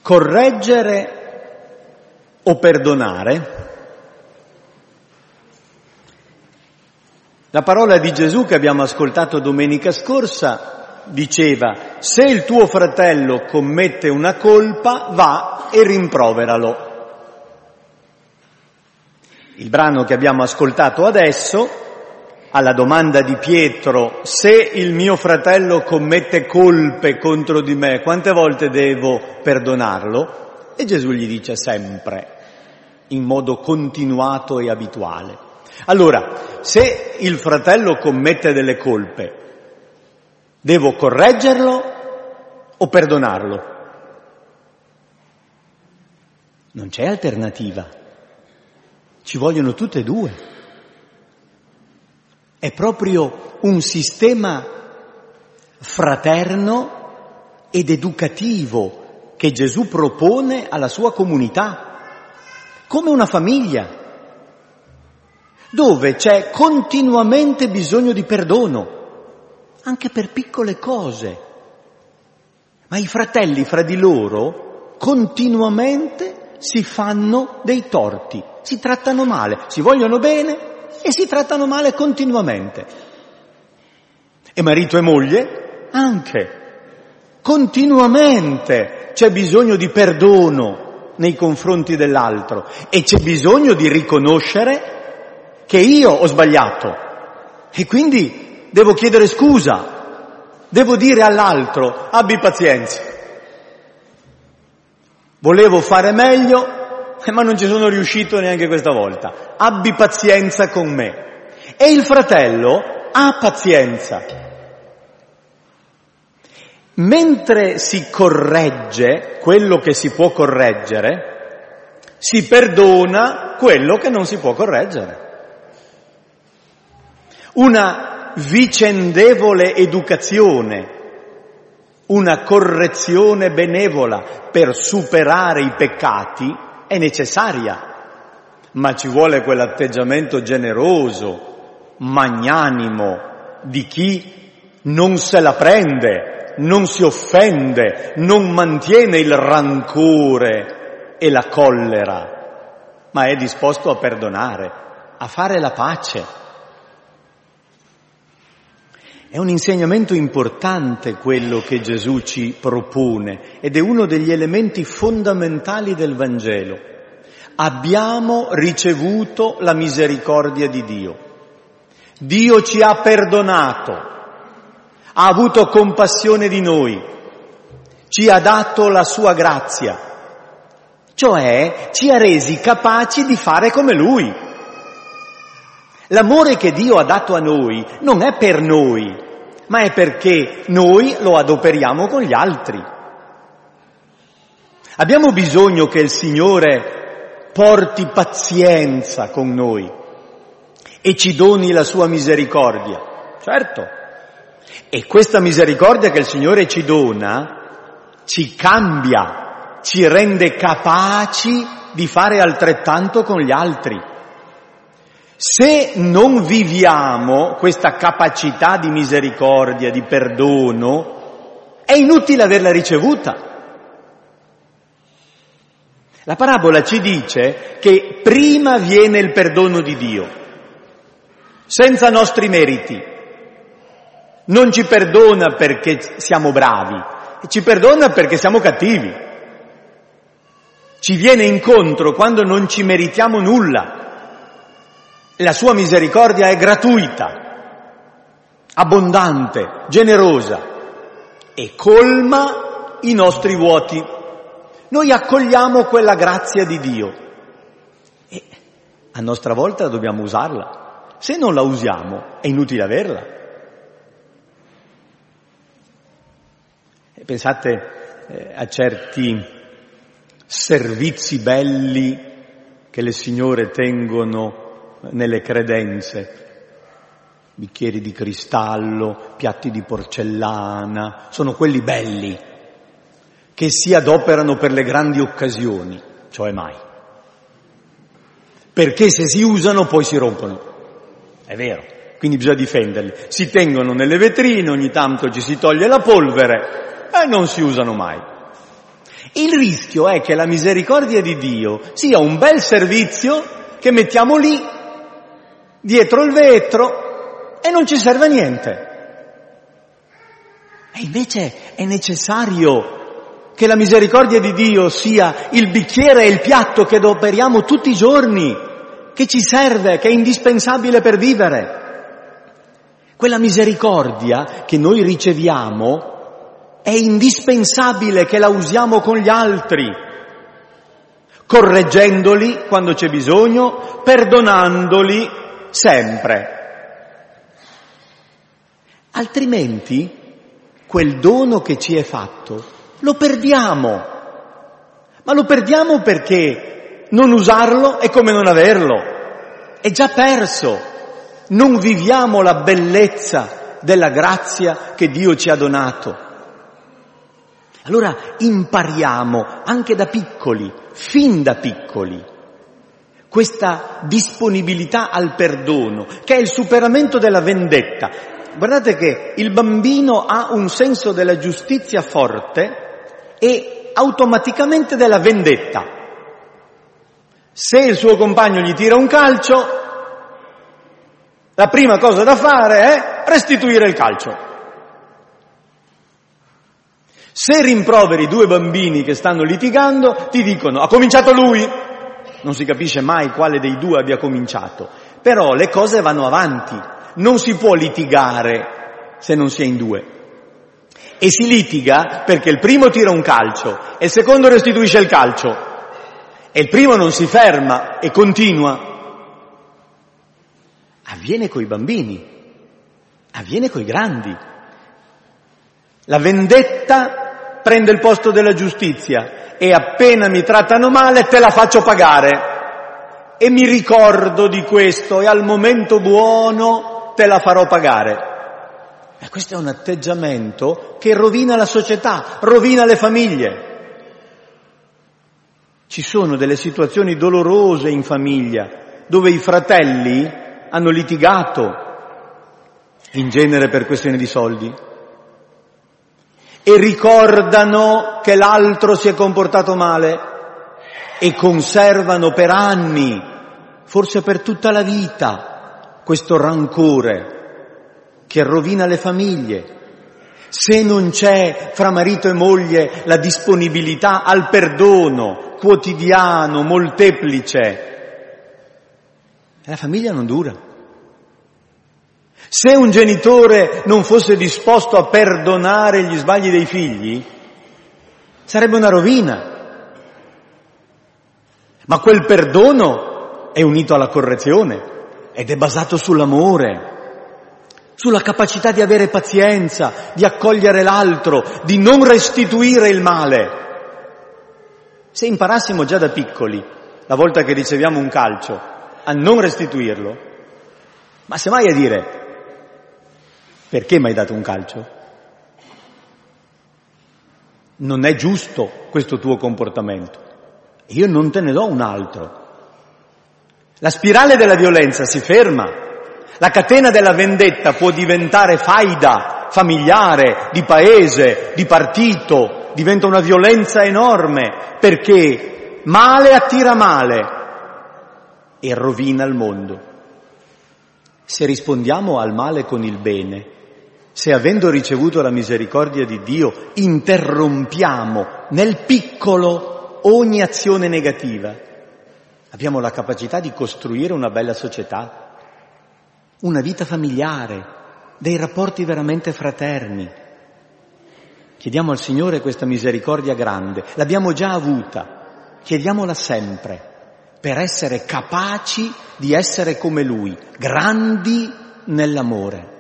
correggere o perdonare? La parola di Gesù che abbiamo ascoltato domenica scorsa diceva: se il tuo fratello commette una colpa, va e rimproveralo. Il brano che abbiamo ascoltato adesso, alla domanda di Pietro, se il mio fratello commette colpe contro di me, quante volte devo perdonarlo? E Gesù gli dice sempre, in modo continuato e abituale. Allora, se il fratello commette delle colpe, devo correggerlo o perdonarlo? Non c'è alternativa. Ci vogliono tutte e due. È proprio un sistema fraterno ed educativo che Gesù propone alla sua comunità, come una famiglia, dove c'è continuamente bisogno di perdono, anche per piccole cose. Ma i fratelli fra di loro continuamente si fanno dei torti, si trattano male, si vogliono bene e si trattano male continuamente. E marito e moglie anche. Continuamente c'è bisogno di perdono nei confronti dell'altro e c'è bisogno di riconoscere che io ho sbagliato e quindi devo chiedere scusa, devo dire all'altro: abbi pazienza, volevo fare meglio ma non ci sono riuscito neanche questa volta, abbi pazienza con me. E il fratello ha pazienza. Mentre si corregge quello che si può correggere, si perdona quello che non si può correggere. Una vicendevole educazione, una correzione benevola per superare i peccati è necessaria, ma ci vuole quell'atteggiamento generoso, magnanimo di chi non se la prende, non si offende, non mantiene il rancore e la collera, ma è disposto a perdonare, a fare la pace. È un insegnamento importante quello che Gesù ci propone ed è uno degli elementi fondamentali del Vangelo. Abbiamo ricevuto la misericordia di Dio. Dio ci ha perdonato, ha avuto compassione di noi, ci ha dato la sua grazia, cioè ci ha resi capaci di fare come Lui. L'amore che Dio ha dato a noi non è per noi, ma è perché noi lo adoperiamo con gli altri. Abbiamo bisogno che il Signore porti pazienza con noi e ci doni la sua misericordia, certo. E questa misericordia che il Signore ci dona ci cambia, ci rende capaci di fare altrettanto con gli altri. Se non viviamo questa capacità di misericordia, di perdono, è inutile averla ricevuta. La parabola ci dice che prima viene il perdono di Dio, senza nostri meriti. Non ci perdona perché siamo bravi, ci perdona perché siamo cattivi. Ci viene incontro quando non ci meritiamo nulla. La sua misericordia è gratuita, abbondante, generosa e colma i nostri vuoti. Noi accogliamo quella grazia di Dio e a nostra volta dobbiamo usarla. Se non la usiamo è inutile averla. E pensate a certi servizi belli che le signore tengono nelle credenze, bicchieri di cristallo, piatti di porcellana, sono quelli belli che si adoperano per le grandi occasioni, cioè mai. Perché se si usano poi si rompono, è vero, quindi bisogna difenderli. Si tengono nelle vetrine, ogni tanto ci si toglie la polvere e non si usano mai. Il rischio è che la misericordia di Dio sia un bel servizio che mettiamo lì, dietro il vetro, e non ci serve a niente. E invece è necessario che la misericordia di Dio sia il bicchiere e il piatto che adoperiamo tutti i giorni, che ci serve, che è indispensabile per vivere. Quella misericordia che noi riceviamo è indispensabile che la usiamo con gli altri, correggendoli quando c'è bisogno, perdonandoli sempre. Altrimenti quel dono che ci è fatto lo perdiamo. Ma lo perdiamo perché non usarlo è come non averlo, è già perso. Non viviamo la bellezza della grazia che Dio ci ha donato. Allora impariamo anche da piccoli, fin da piccoli, questa disponibilità al perdono, che è il superamento della vendetta. Guardate che il bambino ha un senso della giustizia forte e automaticamente della vendetta. Se il suo compagno gli tira un calcio, la prima cosa da fare è restituire il calcio. Se rimproveri due bambini che stanno litigando, ti dicono: ha cominciato lui. Non si capisce mai quale dei due abbia cominciato, però le cose vanno avanti. Non si può litigare se non si è in due. E si litiga perché il primo tira un calcio e il secondo restituisce il calcio. E il primo non si ferma e continua. Avviene coi bambini, avviene coi grandi. La vendetta prende il posto della giustizia e appena mi trattano male te la faccio pagare. E mi ricordo di questo e al momento buono te la farò pagare. E questo è un atteggiamento che rovina la società, rovina le famiglie. Ci sono delle situazioni dolorose in famiglia dove i fratelli hanno litigato, in genere per questione di soldi, e ricordano che l'altro si è comportato male e conservano per anni, forse per tutta la vita, questo rancore che rovina le famiglie. Se non c'è fra marito e moglie la disponibilità al perdono quotidiano, molteplice, la famiglia non dura. Se un genitore non fosse disposto a perdonare gli sbagli dei figli, sarebbe una rovina. Ma quel perdono è unito alla correzione ed è basato sull'amore, sulla capacità di avere pazienza, di accogliere l'altro, di non restituire il male. Se imparassimo già da piccoli, la volta che riceviamo un calcio, a non restituirlo, ma semmai a dire: perché mi hai dato un calcio? Non è giusto questo tuo comportamento, io non te ne do un altro. La spirale della violenza si ferma, la catena della vendetta può diventare faida familiare, di paese, di partito, diventa una violenza enorme, perché male attira male e rovina il mondo. Se rispondiamo al male con il bene, se avendo ricevuto la misericordia di Dio interrompiamo nel piccolo ogni azione negativa, abbiamo la capacità di costruire una bella società, una vita familiare, dei rapporti veramente fraterni. Chiediamo al Signore questa misericordia grande, l'abbiamo già avuta, chiediamola sempre, per essere capaci di essere come Lui, grandi nell'amore.